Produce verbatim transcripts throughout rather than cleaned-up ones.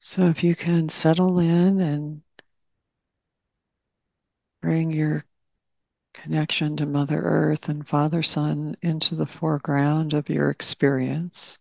So if you can settle in and bring your connection to Mother Earth and Father Sun into the foreground of your experience.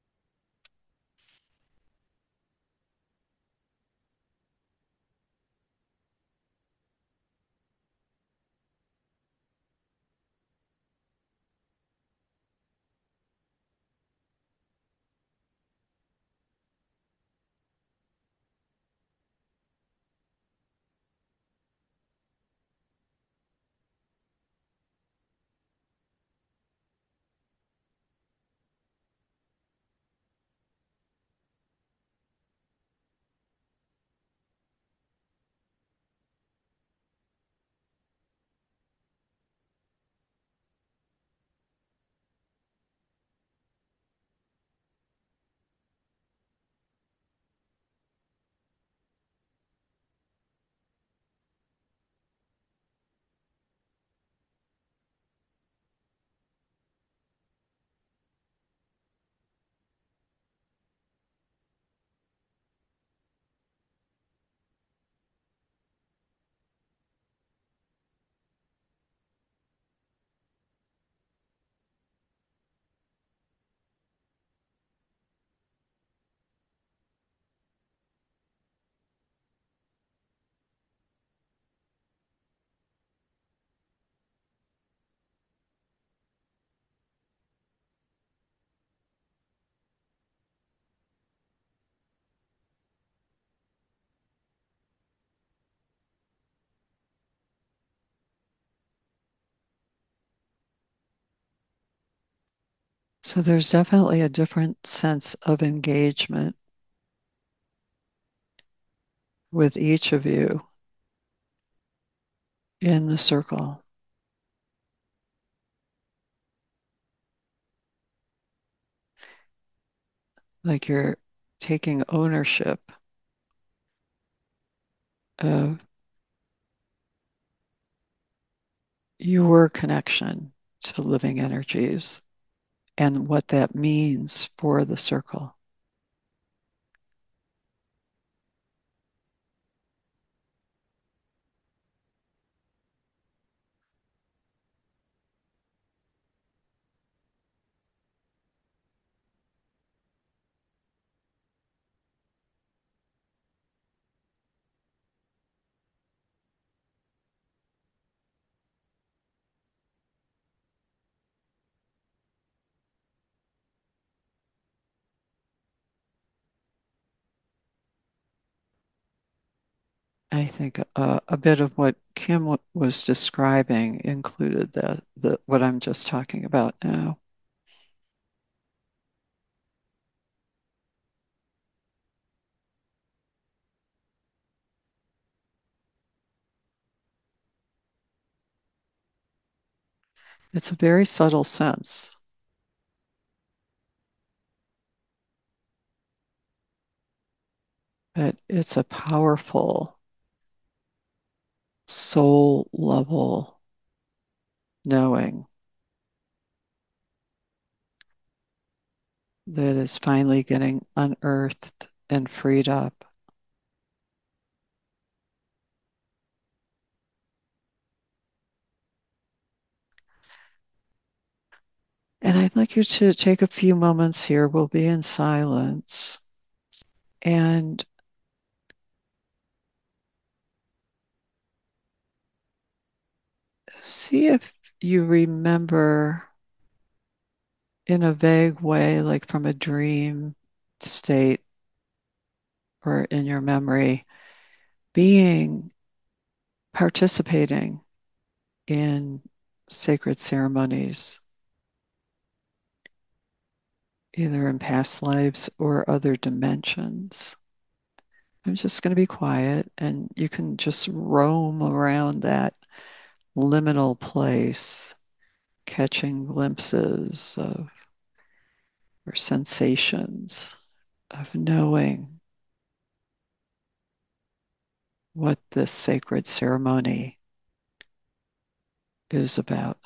So there's definitely a different sense of engagement with each of you in the circle. Like you're taking ownership of your connection to living energies and what that means for the circle. I think uh, a bit of what Kim w- was describing included the, the what I'm just talking about now. It's a very subtle sense, but it's a powerful soul level knowing that is finally getting unearthed and freed up. And I'd like you to take a few moments here. We'll be in silence and see if you remember in a vague way, like from a dream state or in your memory, being participating in sacred ceremonies, either in past lives or other dimensions. I'm just going to be quiet and you can just roam around that liminal place, catching glimpses of or sensations of knowing what this sacred ceremony is about.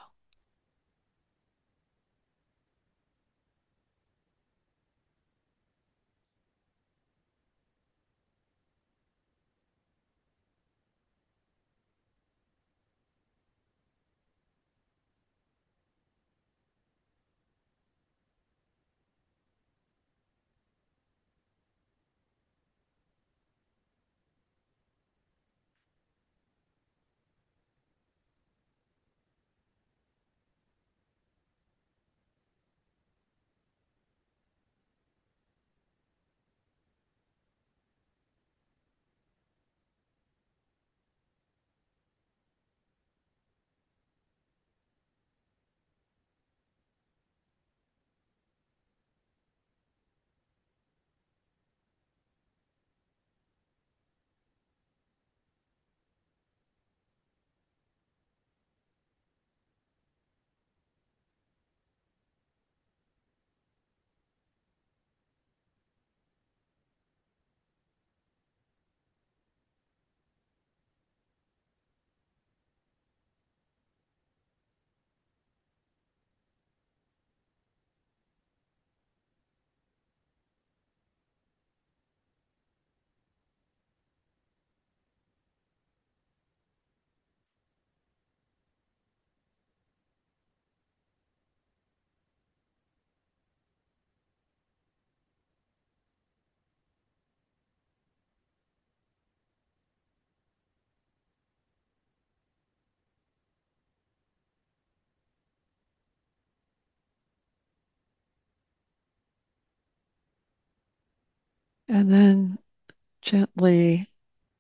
And then gently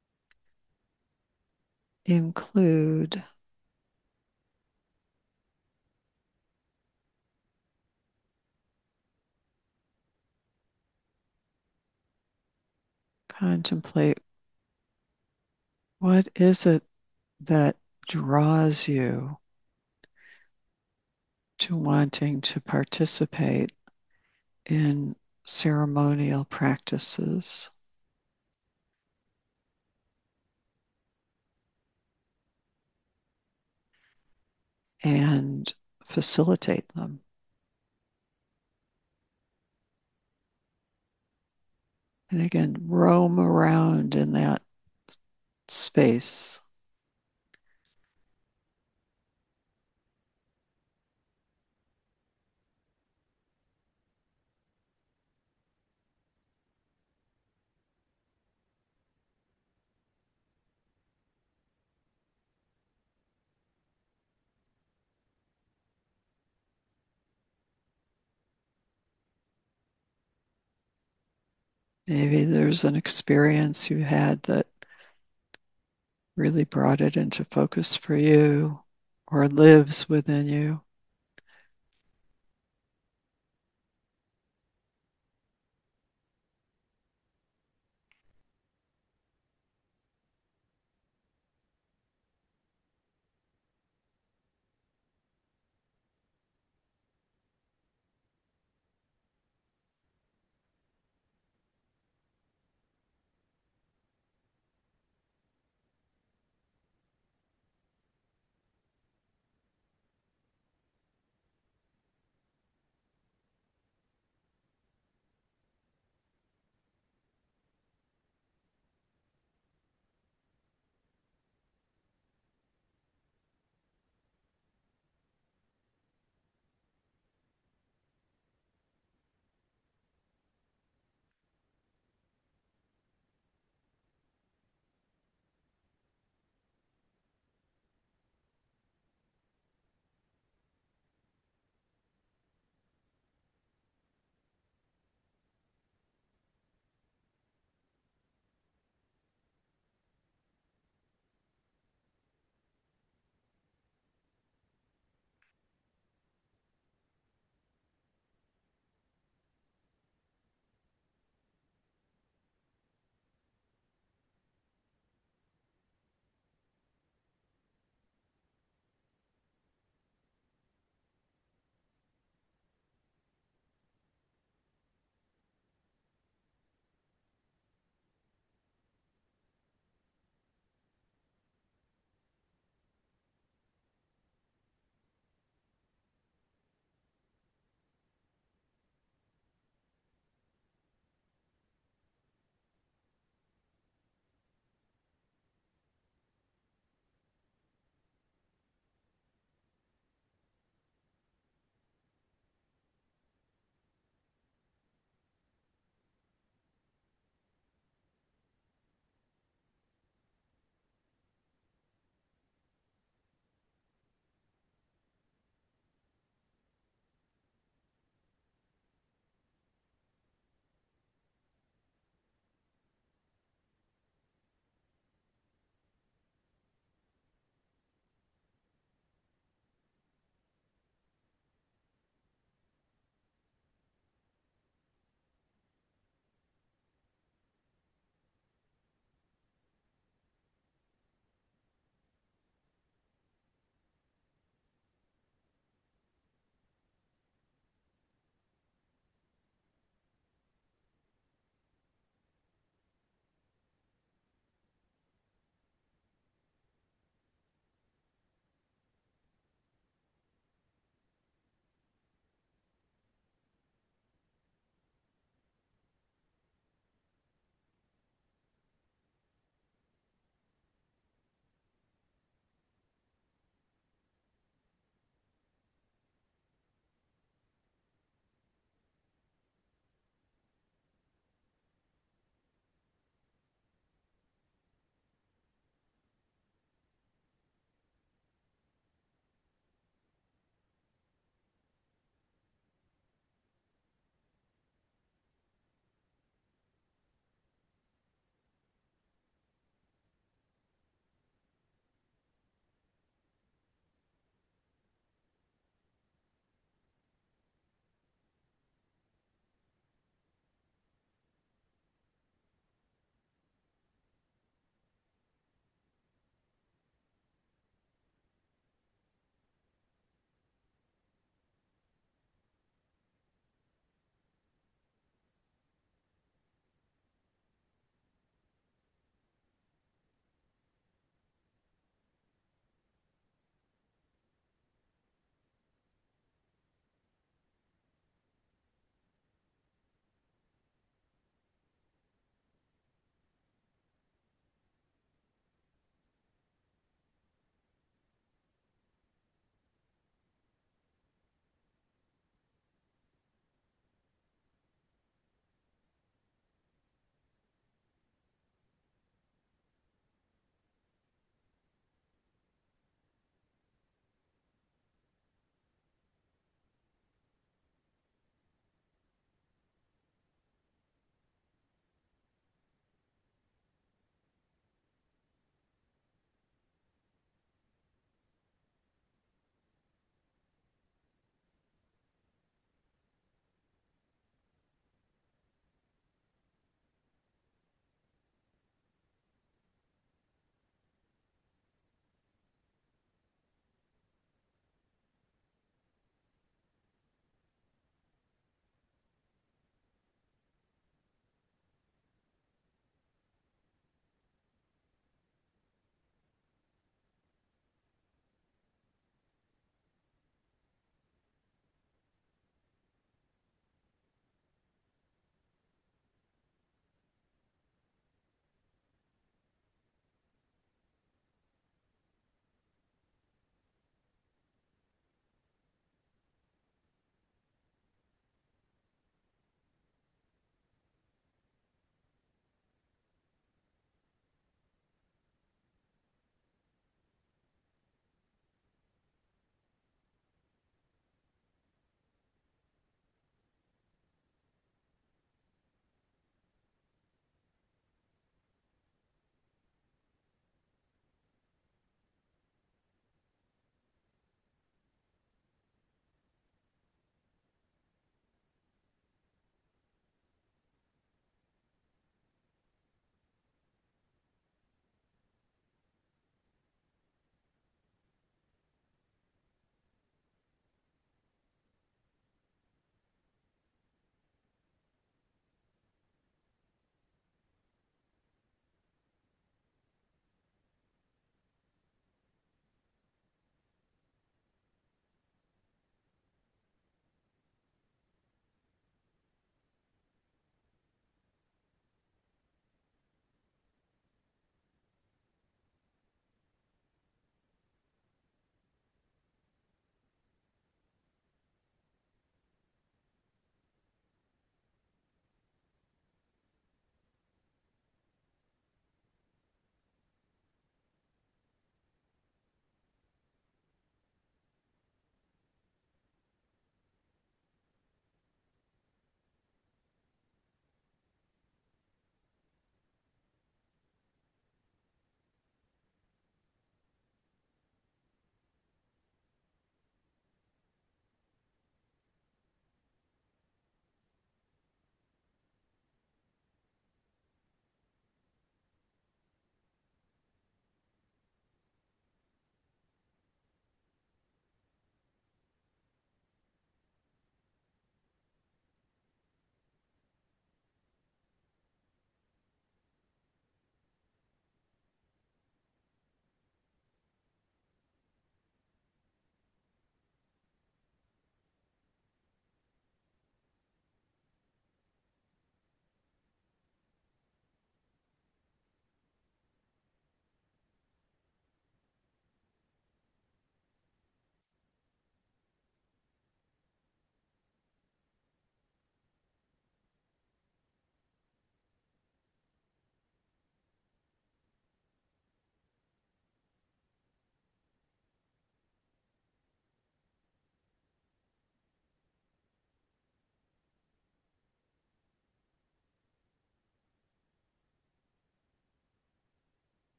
include contemplate what is it that draws you to wanting to participate in ceremonial practices and facilitate them. And again, roam around in that space. Maybe there's an experience you had that really brought it into focus for you or lives within you.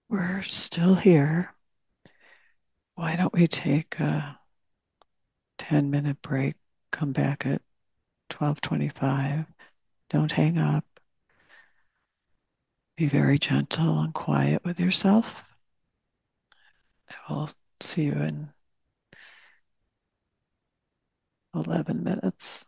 We're still here. Why don't we take a ten minute break, come back at twelve twenty-five. Don't hang up. Be very gentle and quiet with yourself. I will see you in eleven minutes.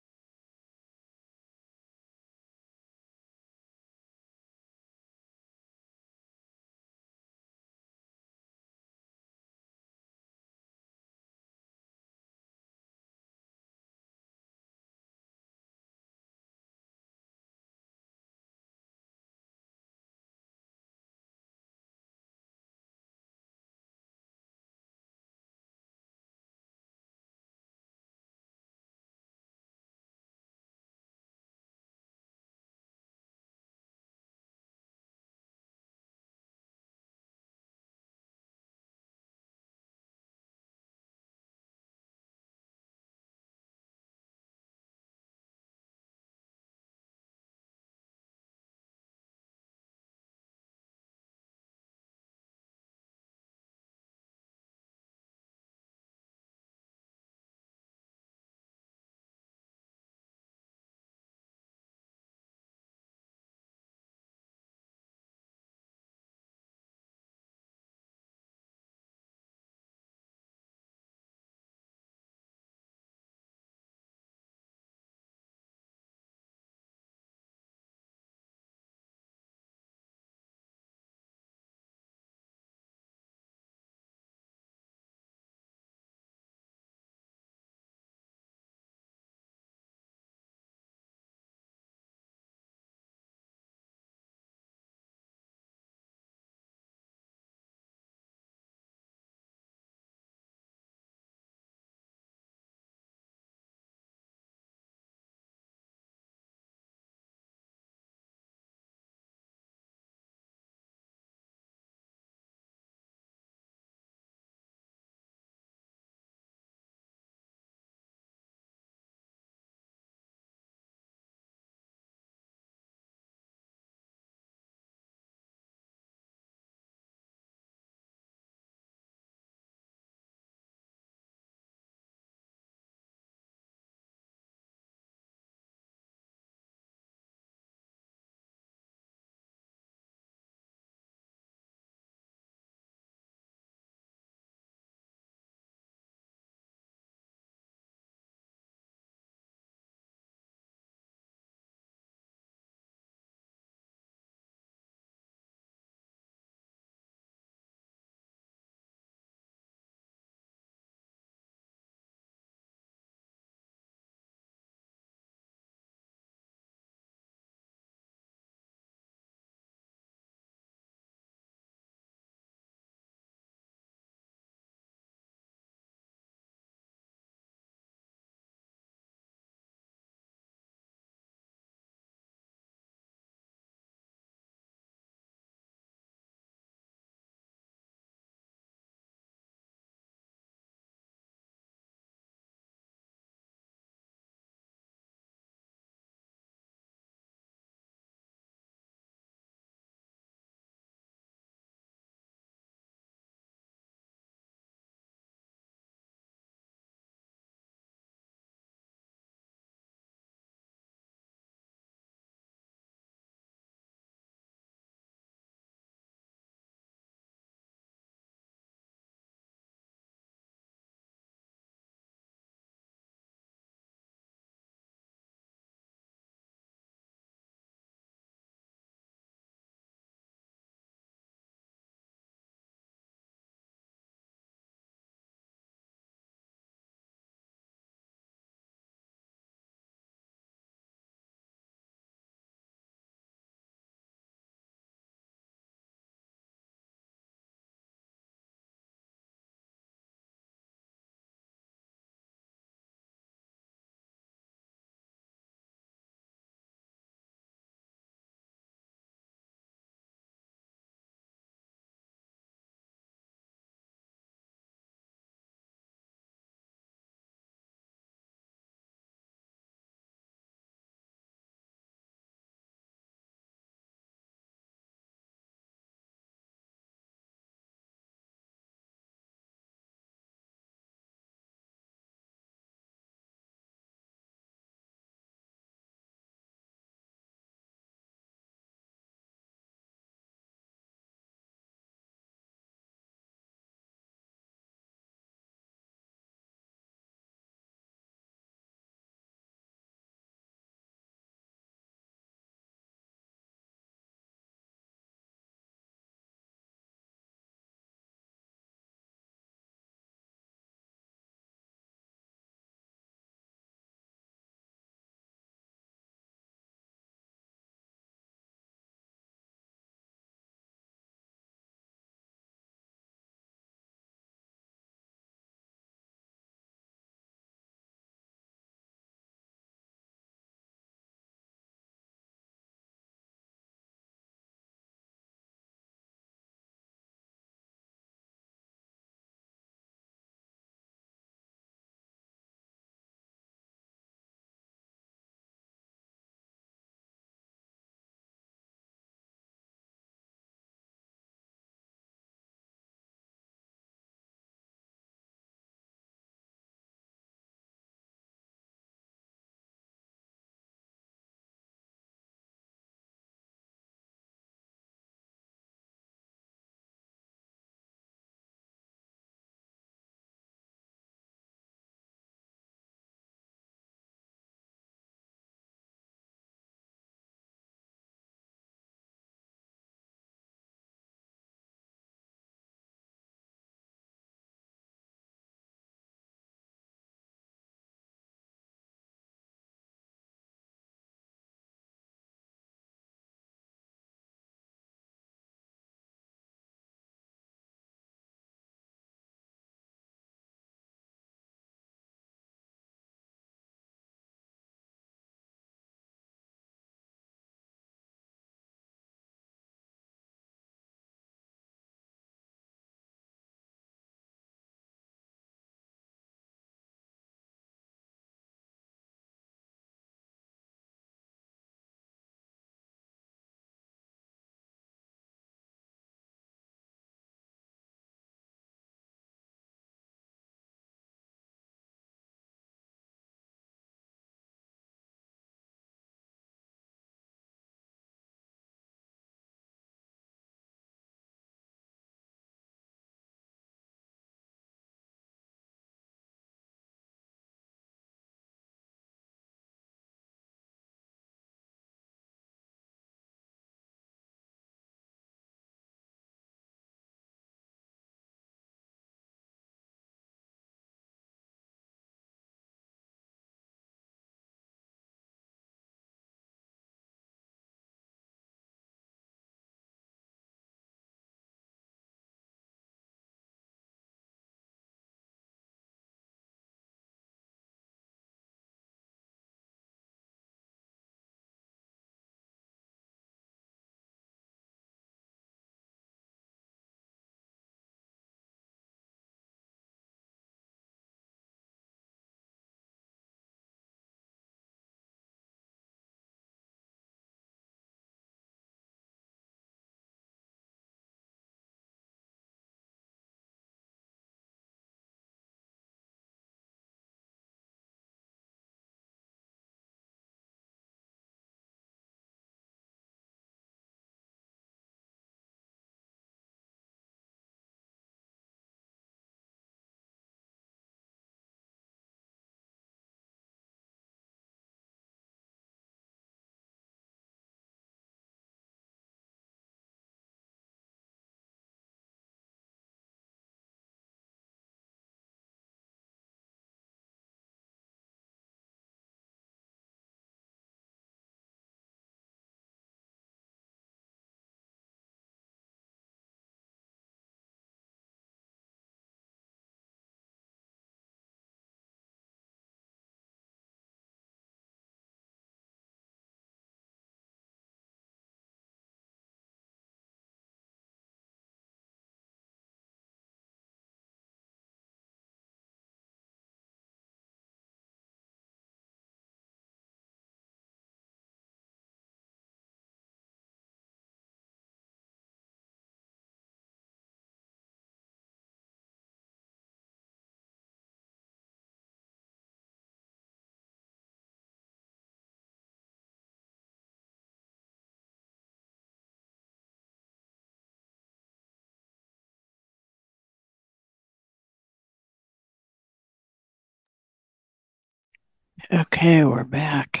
Okay, we're back.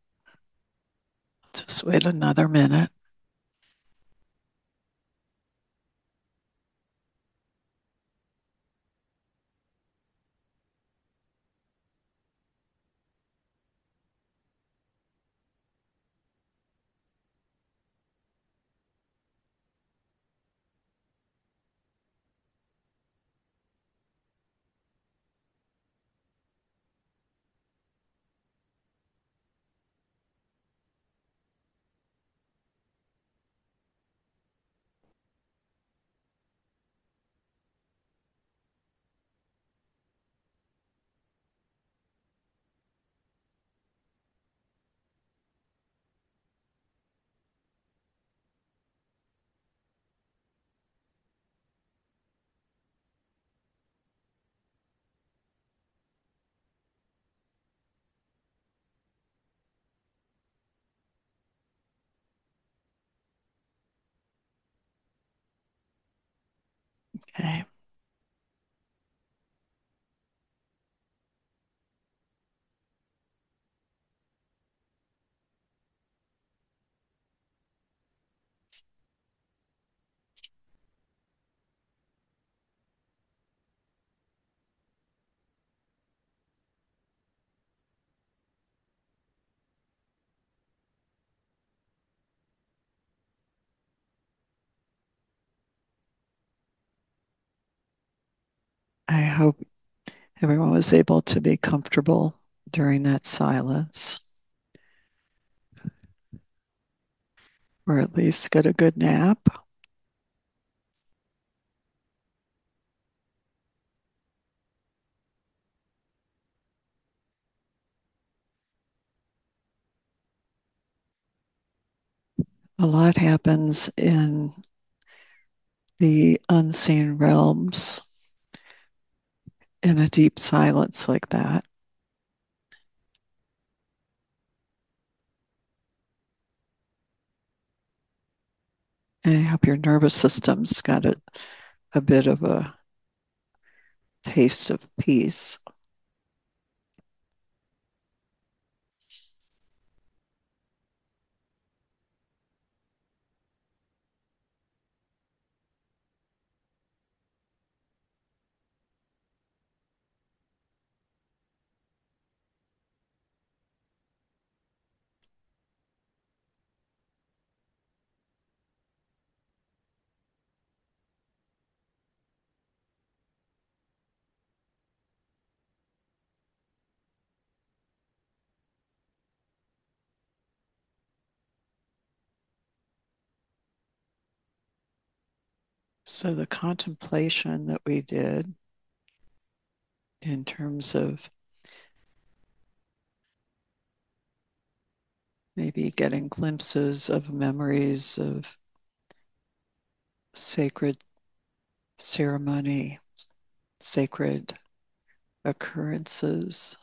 Just wait another minute. Okay. I hope everyone was able to be comfortable during that silence, or at least get a good nap. A lot happens in the unseen realms in a deep silence like that. And I hope your nervous system's got a, a bit of a taste of peace. So the contemplation that we did in terms of maybe getting glimpses of memories of sacred ceremony, sacred occurrences,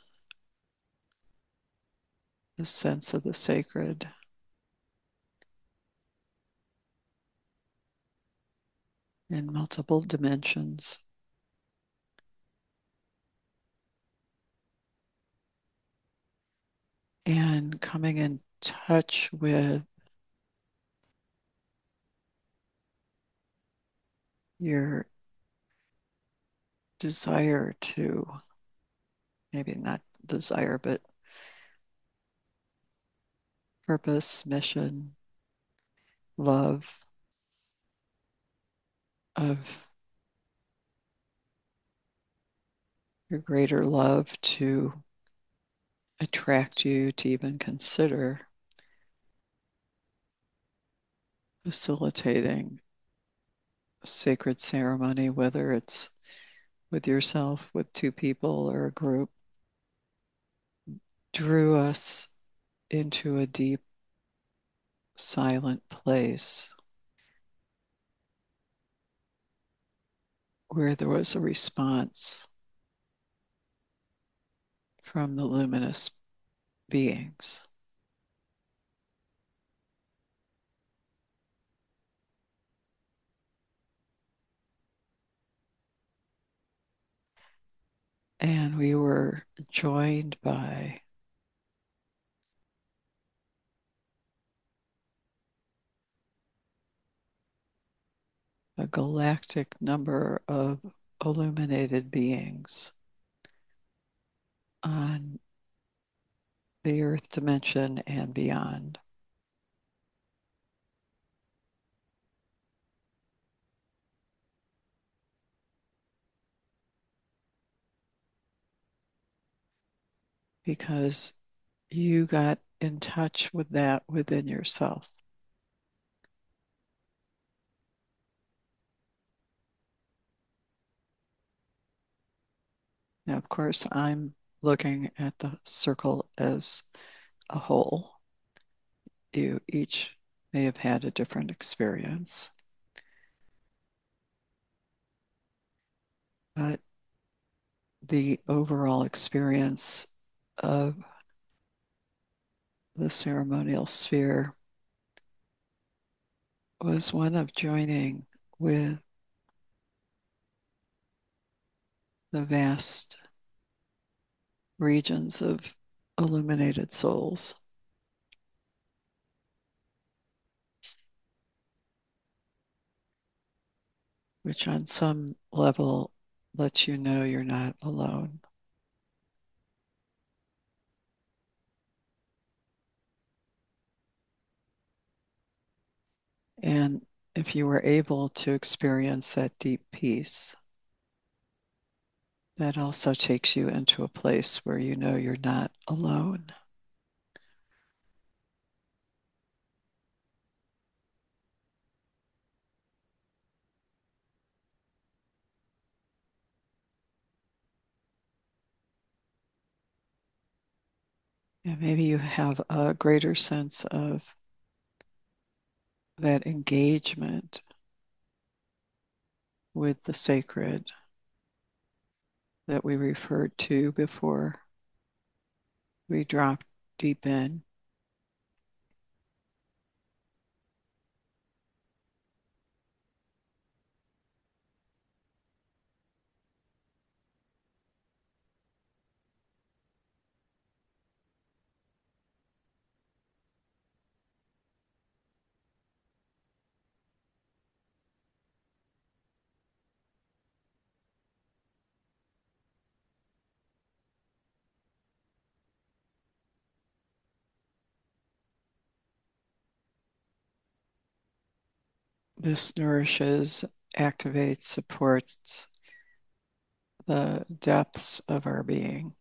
the sense of the sacred in multiple dimensions. And coming in touch with your desire to, maybe not desire, but purpose, mission, love of your greater love to attract you to even consider facilitating a sacred ceremony, whether it's with yourself, with two people, or a group, drew us into a deep, silent place where there was a response from the luminous beings. And we were joined by a galactic number of illuminated beings on the earth dimension and beyond. Because you got in touch with that within yourself. Now, of course, I'm looking at the circle as a whole. You each may have had a different experience, but the overall experience of the ceremonial sphere was one of joining with the vast regions of illuminated souls, which on some level lets you know you're not alone. And if you were able to experience that deep peace, that also takes you into a place where you know you're not alone. And maybe you have a greater sense of that engagement with the sacred that we referred to before we dropped deep in. This nourishes, activates, supports the depths of our being.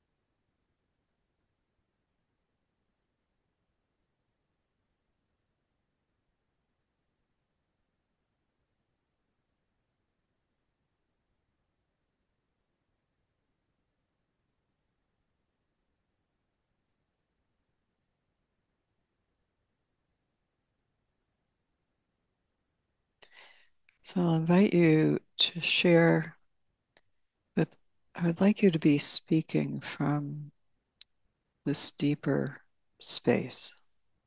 So I'll invite you to share, but I would like you to be speaking from this deeper space.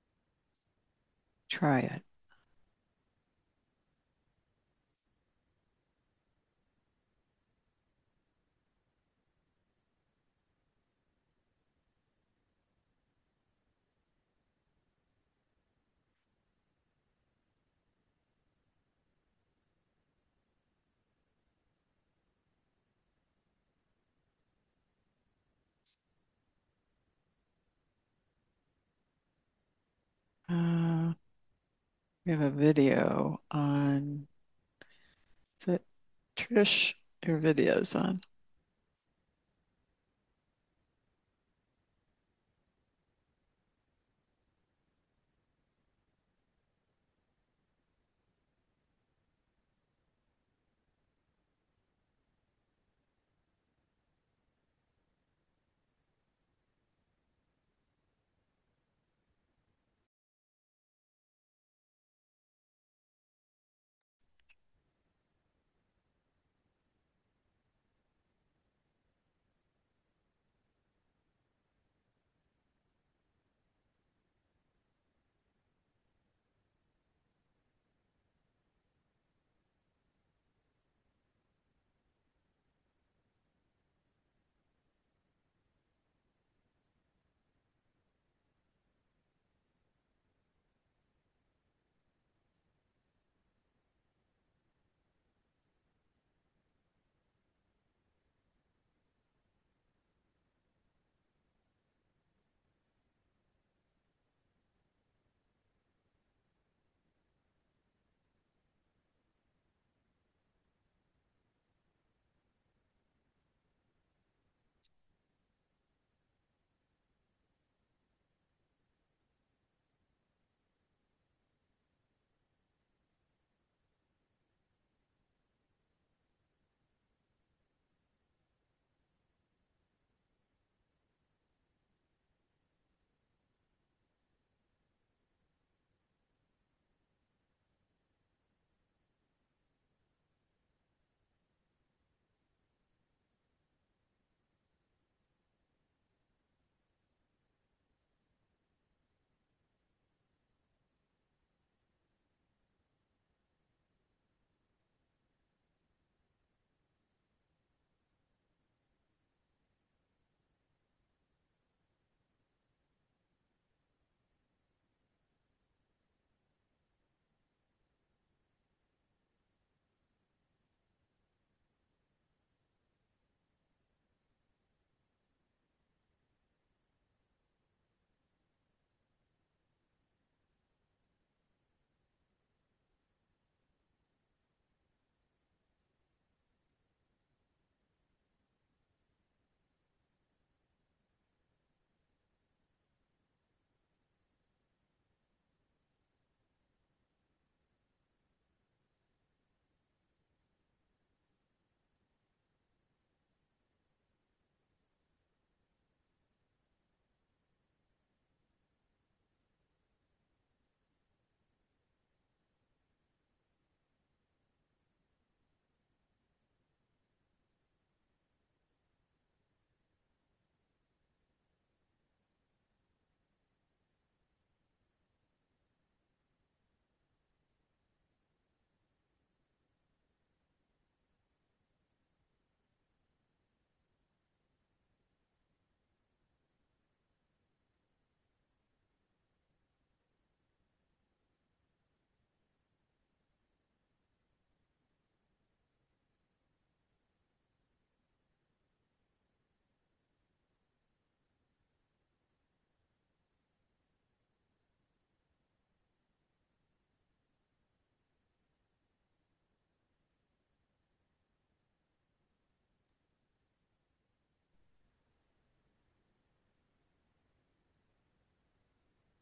Try it. Uh, we have a video on, is it Trish? Your video's on.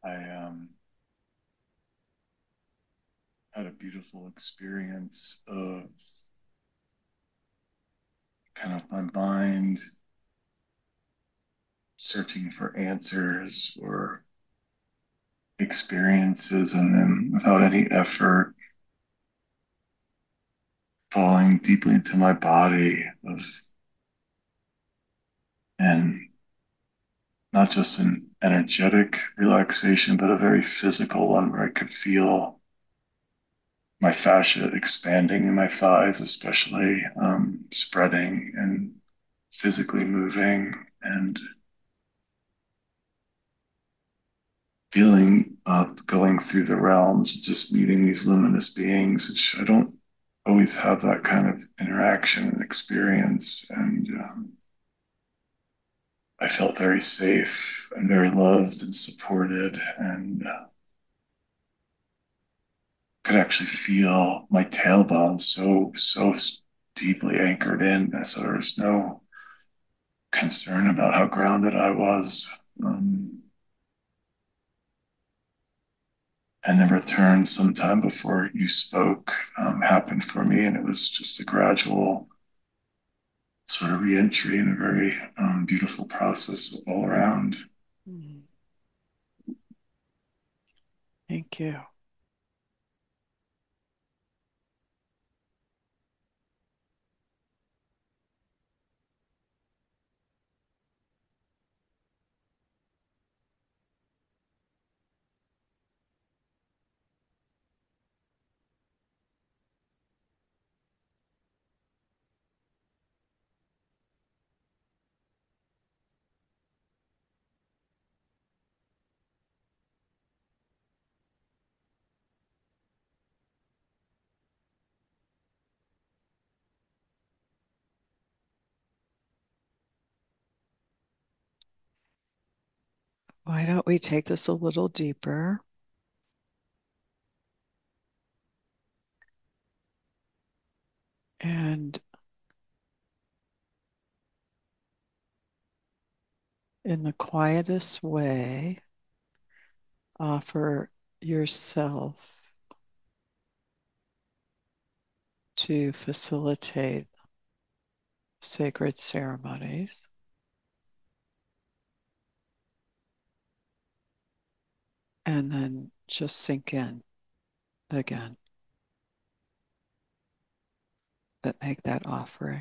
I um, had a beautiful experience of kind of my mind searching for answers or experiences, and then without any effort, falling deeply into my body of, and not just an energetic relaxation, but a very physical one where I could feel my fascia expanding in my thighs, especially um, spreading and physically moving, and feeling uh, going through the realms, just meeting these luminous beings, which I don't always have that kind of interaction and experience. And um, I felt very safe and very loved and supported, and uh, could actually feel my tailbone so, so deeply anchored in. So there was no concern about how grounded I was. Um, and the return sometime before you spoke um, happened for me, and it was just a gradual sort of reentry and a very um, beautiful process all around. Mm, thank you. Why don't we take this a little deeper? And in the quietest way, offer yourself to facilitate sacred ceremonies. And then just sink in again, but make that offering.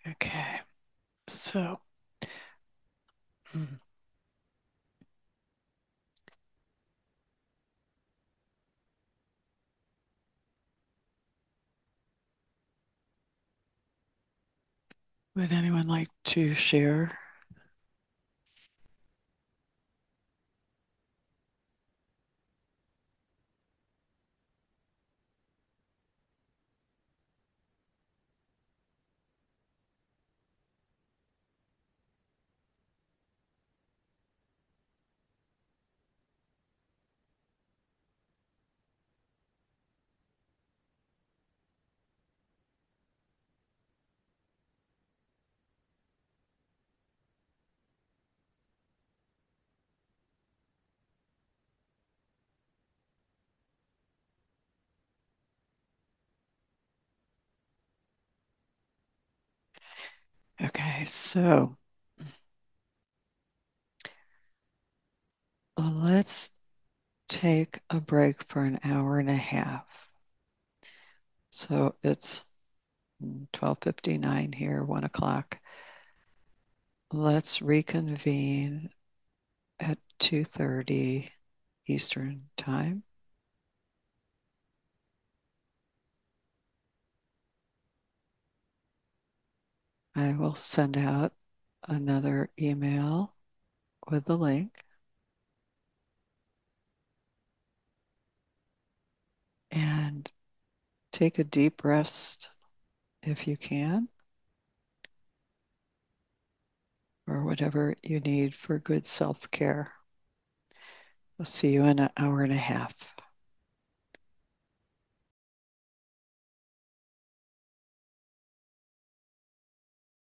Okay, so mm, would anyone like to share? Okay, so let's take a break for an hour and a half. So it's twelve fifty-nine here, one o'clock. Let's reconvene at two thirty Eastern time. I will send out another email with the link and take a deep rest if you can, or whatever you need for good self care. We'll see you in an hour and a half.